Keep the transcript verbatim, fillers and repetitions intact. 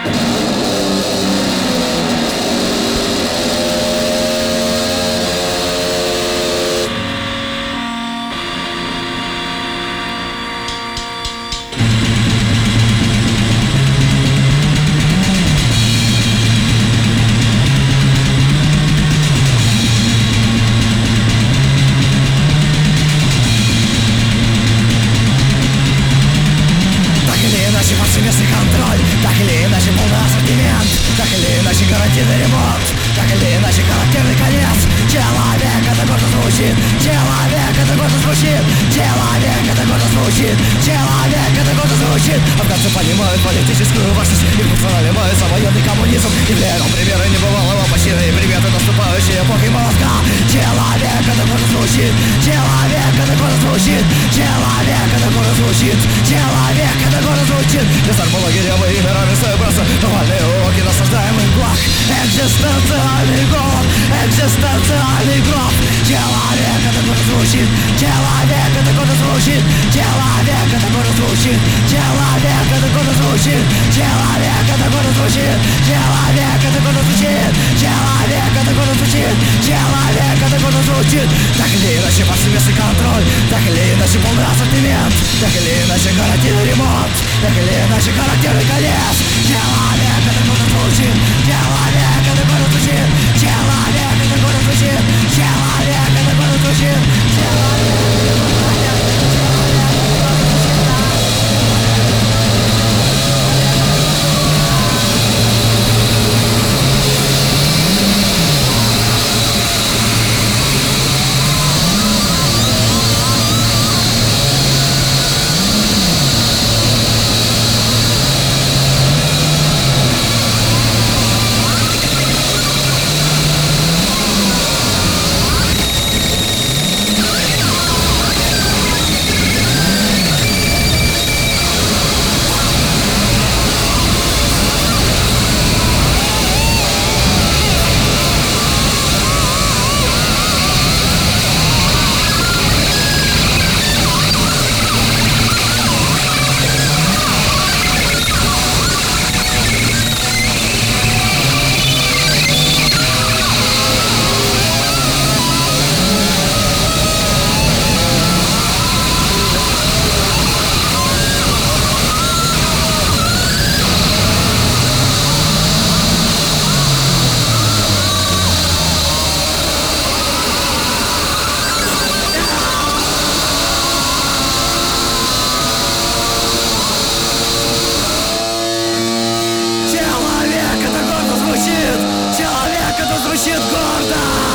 Повсеместный контроль, так или иначе полный ассортимент, так или иначе гарантийный ремонт, так или иначе характерный конец. Человек, это гордо звучит, человек, это гордо звучит, человек, это гордо звучит, человек, это гордо звучит. Афганцы понимают политическую важность, их функционально боится военный коммунизм. Являем примеры небывалого почти приметы наступающей эпохи молотка. Человек, это гордо звучит, человек, это гордо звучит, человек, это гордо звучит, человек, это гордо звучит. Без армологии мы имя равенства просто повальные уроки насаждаемых благ. Экзистенциальный голод, экзистенциальный гроб. Человек, это гордо звучит, человек, это гордо звучит, человек, это гордо звучит, человек, это гордо звучит, человек, это гордо звучит, человек, это гордо звучит, человек, это гордо звучит, человек, это гордо звучит. Так или иначе повсеместный контроль, так или иначе полный ассортимент, так или иначе гарантийный ремонт, так или иначе характерный конец. Человек, это гордо звучит, человек, это гордо звучит, человек, это гордо звучит, человек, это гордо звучит, человек, это гордо звучит гордо.